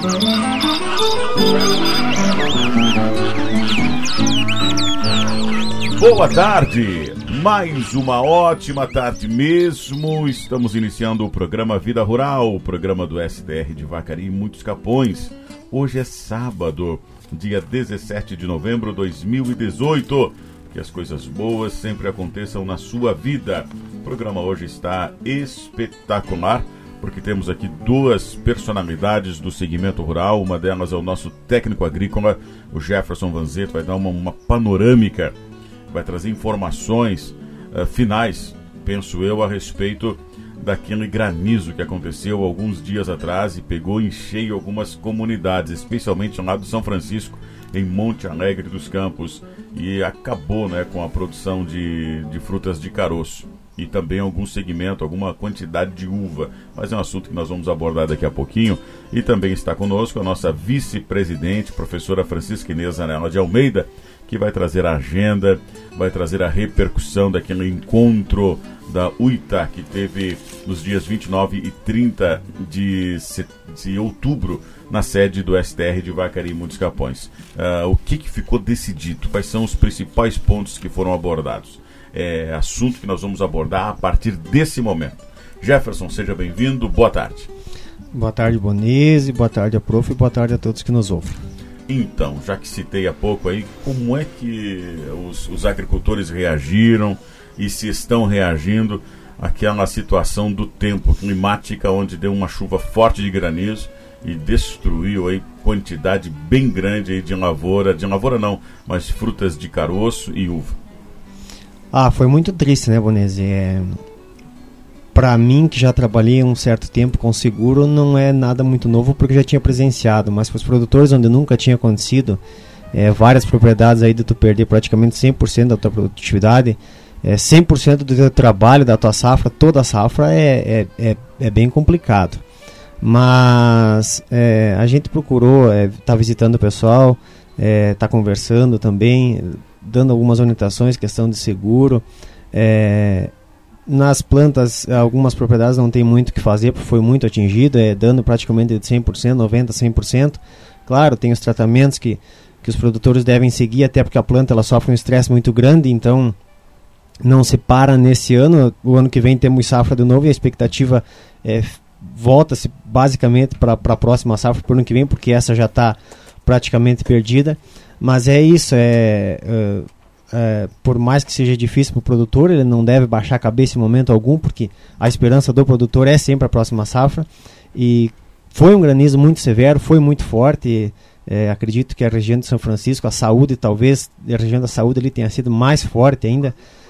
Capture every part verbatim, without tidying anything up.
Boa tarde, mais uma ótima tarde mesmo. Estamos iniciando o programa Vida Rural, o programa do S T R de Vacaria e Muitos Capões. Hoje é sábado, dia dezessete de novembro de dois mil e dezoito. Que as coisas boas sempre aconteçam na sua vida. O programa hoje está espetacular, porque temos aqui duas personalidades do segmento rural. Uma delas é o nosso técnico agrícola, o Jefferson Vanzeto, vai dar uma, uma panorâmica, vai trazer informações uh, finais, penso eu, a respeito daquele granizo que aconteceu alguns dias atrás e pegou em cheio algumas comunidades, especialmente lá do São Francisco, em Monte Alegre dos Campos, e acabou, né, com a produção de, de frutas de caroço e também algum segmento, alguma quantidade de uva, mas é um assunto que nós vamos abordar daqui a pouquinho. E também está conosco a nossa vice-presidente, professora Francisca Inês Zanella de Almeida, que vai trazer a agenda, vai trazer a repercussão daquele encontro da U I T A que teve nos dias vinte e nove e trinta de, de outubro na sede do S T R de Vacaria e Muitos Capões. Uh, o que, que ficou decidido? Quais são os principais pontos que foram abordados? É assunto que nós vamos abordar a partir desse momento. Jefferson, seja bem-vindo, boa tarde. Boa tarde, Bonise, boa tarde a prof e boa tarde a todos que nos ouvem. Então, já que citei há pouco aí, como é que os, os agricultores reagiram e se estão reagindo àquela situação do tempo climática, onde deu uma chuva forte de granizo e destruiu aí quantidade bem grande aí de lavoura, de lavoura não, mas frutas de caroço e uva? Ah, foi muito triste, né, Bonese? É... Para mim, que já trabalhei um certo tempo com seguro, não é nada muito novo porque já tinha presenciado, mas para os produtores onde nunca tinha acontecido, é, várias propriedades aí de tu perder praticamente cem por cento da tua produtividade, é, cem por cento do teu trabalho, da tua safra, toda a safra é, é, é, é bem complicado. Mas é, a gente procurou estar é, tá visitando o pessoal, é, tá conversando também, dando algumas orientações, questão de seguro. É, nas plantas, algumas propriedades não tem muito o que fazer, porque foi muito atingido, é dano praticamente de cem por cento, noventa por cento, cem por cento. Claro, tem os tratamentos que, que os produtores devem seguir, até porque a planta ela sofre um estresse muito grande, então não se para nesse ano. O ano que vem temos safra de novo e a expectativa é, volta-se basicamente para a próxima safra para o ano que vem, porque essa já está praticamente perdida. Mas é isso, é, é, é, por mais que seja difícil para o produtor, ele não deve baixar a cabeça em momento algum, porque a esperança do produtor é sempre a próxima safra. E foi um granizo muito severo, foi muito forte. E, é, acredito que a região de São Francisco, a saúde, talvez a região da saúde ali tenha sido mais forte ainda.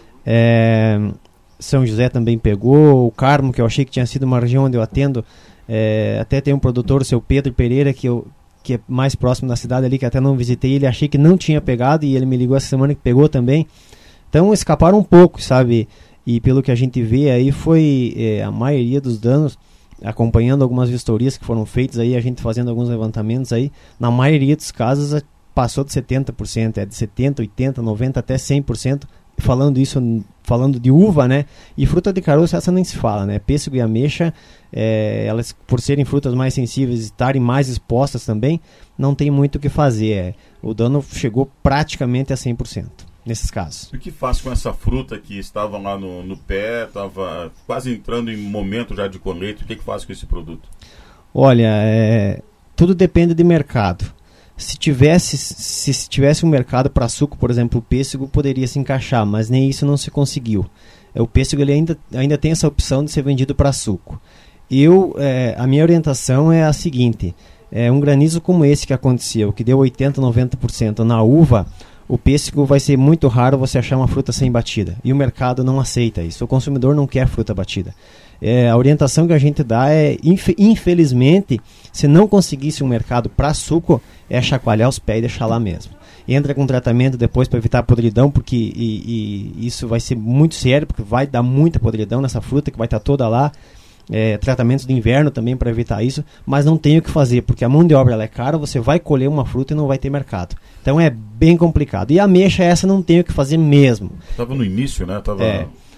É, São José também pegou, o Carmo, que eu achei que tinha sido uma região onde eu atendo, é, até tem um produtor, o seu Pedro Pereira, que eu que é mais próximo da cidade ali, que até não visitei, ele achei que não tinha pegado e ele me ligou essa semana que pegou também. Então escaparam um pouco, sabe? E pelo que a gente vê aí foi é, a maioria dos danos, acompanhando algumas vistorias que foram feitas aí, a gente fazendo alguns levantamentos aí, na maioria dos casos passou de setenta por cento, é de setenta, oitenta, noventa até cem por cento. Falando isso, falando de uva, né? E fruta de caroço, essa nem se fala, né? Pêssego e ameixa, é, elas por serem frutas mais sensíveis e estarem mais expostas também, não tem muito o que fazer. É. O dano chegou praticamente a cem por cento nesses casos. O que faz com essa fruta que estava lá no, no pé, estava quase entrando em momento já de colheita, o que, que faz com esse produto? Olha, é, tudo depende de mercado. Se tivesse, se, se tivesse um mercado para suco, por exemplo, o pêssego poderia se encaixar, mas nem isso não se conseguiu. O pêssego ele ainda, ainda tem essa opção de ser vendido para suco. Eu, é, a minha orientação é a seguinte, é, um granizo como esse que aconteceu, que deu oitenta, noventa por cento na uva, o pêssego vai ser muito raro você achar uma fruta sem batida. E o mercado não aceita isso, o consumidor não quer fruta batida. É, a orientação que a gente dá é, infelizmente, se não conseguisse um mercado para suco, é chacoalhar os pés e deixar lá mesmo. Entra com tratamento depois para evitar a podridão, porque e, e isso vai ser muito sério, porque vai dar muita podridão nessa fruta que vai estar toda lá. É, tratamentos de inverno também para evitar isso, mas não tem o que fazer, porque a mão de obra ela é cara, você vai colher uma fruta e não vai ter mercado. Então é bem complicado. E a ameixa essa não tem o que fazer mesmo. Estava no início, né? Tava... É.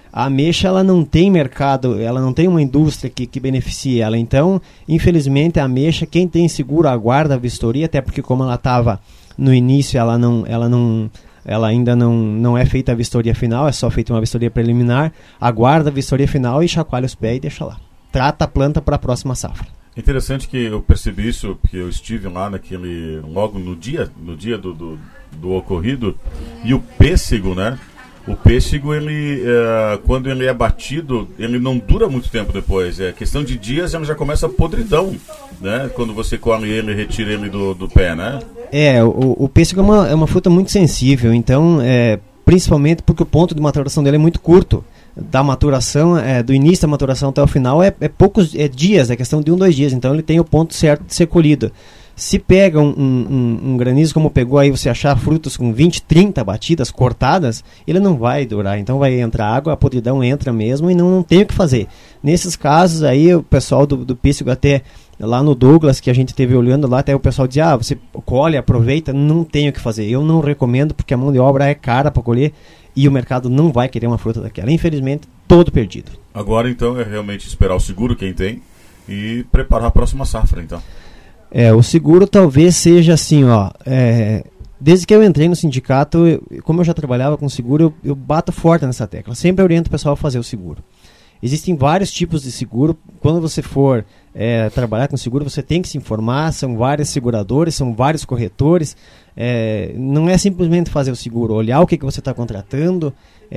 A ameixa, ela não tem mercado, ela não tem uma indústria que, que beneficie ela. Então, infelizmente, a ameixa, quem tem seguro aguarda a vistoria, até porque como ela estava no início, ela não, ela não, ela ainda não, não é feita a vistoria final, é só feita uma vistoria preliminar, aguarda a vistoria final e chacoalha os pés e deixa lá. Trata a planta para a próxima safra. Interessante que eu percebi isso, porque eu estive lá naquele, logo no dia, no dia do, do, do ocorrido, e o pêssego, né? O pêssego, ele, é, quando ele é batido, ele não dura muito tempo depois. É questão de dias, ele já começa a podridão, né? Quando você colhe ele e retira ele do, do pé, né? É, o, o pêssego é uma, é uma fruta muito sensível, então, é, principalmente porque o ponto de maturação dele é muito curto. Da maturação, é, do início da maturação até o final, é, é poucos é dias, é questão de um, dois dias. Então ele tem o ponto certo de ser colhido. Se pega um, um, um granizo como pegou aí, você achar frutos com vinte, trinta batidas, cortadas, ele não vai durar. Então vai entrar água, a podridão entra mesmo e não, não tem o que fazer. Nesses casos aí, o pessoal do, do pêssego, até lá no Douglas, que a gente teve olhando lá, até o pessoal dizia, ah, você colhe, aproveita, não tem o que fazer. Eu não recomendo, porque a mão de obra é cara para colher e o mercado não vai querer uma fruta daquela. Infelizmente, todo perdido. Agora, então, é realmente esperar o seguro, quem tem, e preparar a próxima safra, então. É, o seguro talvez seja assim, ó, é, desde que eu entrei no sindicato, eu, como eu já trabalhava com seguro, eu, eu bato forte nessa tecla. Sempre oriento o pessoal a fazer o seguro. Existem vários tipos de seguro. Quando você for é, trabalhar com seguro, você tem que se informar. São vários seguradores, são vários corretores. É, não é simplesmente fazer o seguro, olhar o que, que você está contratando,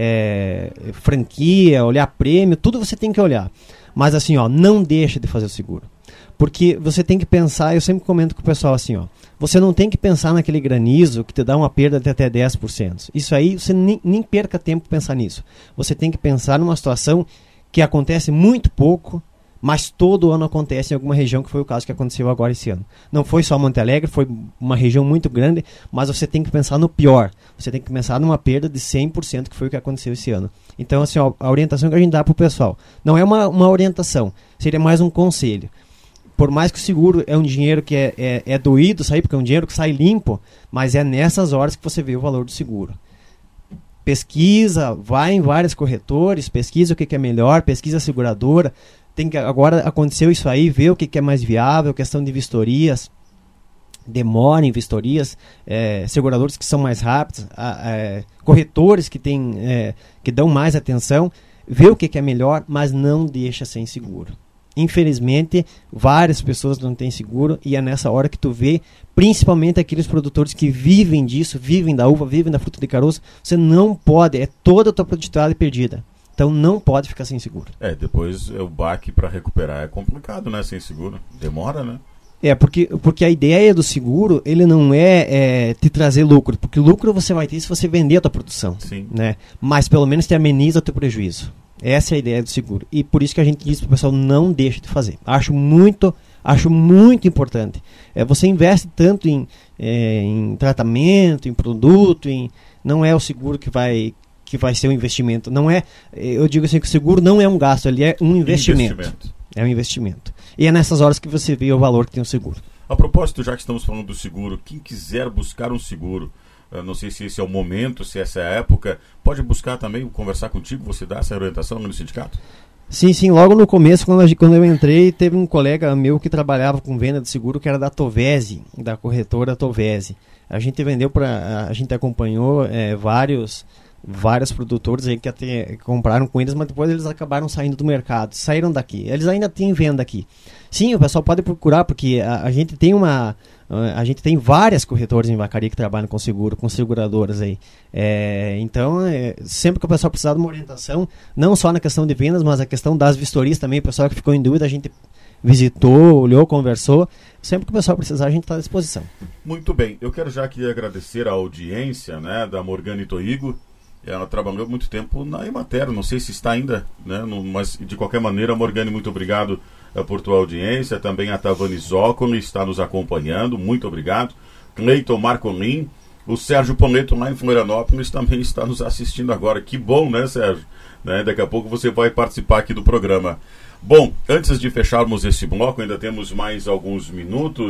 é, franquia, olhar prêmio, tudo você tem que olhar. Mas assim, ó, não deixa de fazer o seguro. Porque você tem que pensar, eu sempre comento com o pessoal assim, ó, você não tem que pensar naquele granizo que te dá uma perda de até dez por cento. Isso aí, você nem, nem perca tempo pensar nisso. Você tem que pensar numa situação que acontece muito pouco, mas todo ano acontece em alguma região, que foi o caso que aconteceu agora esse ano. Não foi só Monte Alegre, foi uma região muito grande, mas você tem que pensar no pior. Você tem que pensar numa perda de cem por cento, que foi o que aconteceu esse ano. Então, assim, ó, a orientação que a gente dá para o pessoal, não é uma, uma orientação, seria mais um conselho. Por mais que o seguro é um dinheiro que é, é, é doído sair, porque é um dinheiro que sai limpo, mas é nessas horas que você vê o valor do seguro. Pesquisa, vai em vários corretores, pesquisa o que, que é melhor, pesquisa a seguradora. Tem que, agora aconteceu isso aí, ver o que, que é mais viável, questão de vistorias, demora em vistorias, é, seguradores que são mais rápidos, a, a, corretores que, tem, é, que dão mais atenção, ver o que, que é melhor, mas não deixa sem seguro. Infelizmente, várias pessoas não têm seguro e é nessa hora que tu vê, principalmente aqueles produtores que vivem disso, vivem da uva, vivem da fruta de caroço, você não pode, é toda a tua produtividade perdida. Então não pode ficar sem seguro. É, depois o baque para recuperar é complicado, né? Sem seguro. Demora, né? É, porque, porque a ideia do seguro, ele não é, é te trazer lucro, porque lucro você vai ter se você vender a tua produção. Sim. Né? Mas pelo menos te ameniza o teu prejuízo. Essa é a ideia do seguro. E por isso que a gente diz para o pessoal, não deixe de fazer. Acho muito, acho muito importante. É, você investe tanto em, é, em tratamento, em produto, em, não é o seguro que vai, que vai ser um investimento. Não é, eu digo assim que o seguro não é um gasto, ele é um investimento. investimento. É um investimento. E é nessas horas que você vê o valor que tem o seguro. A propósito, já que estamos falando do seguro, quem quiser buscar um seguro, eu não sei se esse é o momento, se essa é a época, pode buscar também, conversar contigo, você dá essa orientação no sindicato? Sim, sim, logo no começo, quando, a, quando eu entrei, teve um colega meu que trabalhava com venda de seguro, que era da Tovese, da corretora Tovese. A gente vendeu para, a gente acompanhou é, vários, vários produtores aí que até compraram com eles, mas depois eles acabaram saindo do mercado, saíram daqui. Eles ainda têm venda aqui. Sim, o pessoal pode procurar, porque a, a gente tem uma... A gente tem várias corretoras em Vacaria que trabalham com seguro, com seguradoras aí. É, então, é, sempre que o pessoal precisar de uma orientação, não só na questão de vendas, mas a questão das vistorias também, o pessoal que ficou em dúvida, a gente visitou, olhou, conversou. Sempre que o pessoal precisar, a gente está à disposição. Muito bem. Eu quero já aqui agradecer a audiência, né, da Morgana Itoigo. Ela trabalhou muito tempo na Emater, não sei se está ainda, né, no, mas de qualquer maneira, Morgana, muito obrigado por tua audiência. Também a Tavani Zócoli está nos acompanhando, muito obrigado. Cleiton Marcolin, o Sérgio Poneto lá em Florianópolis também está nos assistindo agora. Que bom, né, Sérgio? Né? Daqui a pouco você vai participar aqui do programa. Bom, antes de fecharmos esse bloco, ainda temos mais alguns minutos.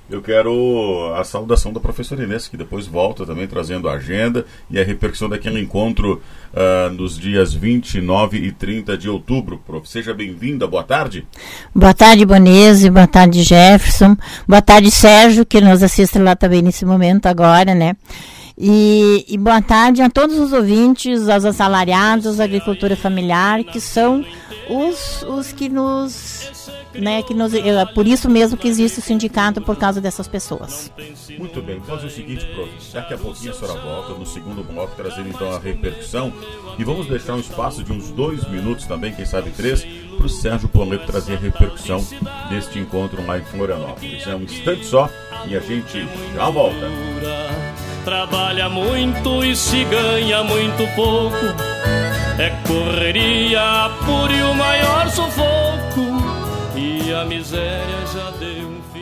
eu quero a saudação da professora Inês, que depois volta também trazendo a agenda e a repercussão daquele encontro uh, nos dias vinte e nove e trinta de outubro. Prof, seja bem-vinda, boa tarde. Boa tarde, Bonese, boa tarde, Jefferson, boa tarde, Sérgio, que nos assiste lá também nesse momento agora, né? E, e boa tarde a todos os ouvintes, aos assalariados, à agricultura familiar, que são os, os que nos... Né, que nos, é por isso mesmo que existe o sindicato, por causa dessas pessoas. Muito bem, vamos fazer o seguinte, prof, daqui a pouquinho a senhora volta no segundo bloco, trazendo então a repercussão, e vamos deixar um espaço de uns dois minutos também, quem sabe três, para o Sérgio Poleto trazer a repercussão deste encontro lá em Florianópolis. É um instante só e a gente já volta. Trabalha muito e se ganha muito pouco, é correria por e o maior sufoco, e a miséria já deu um fim.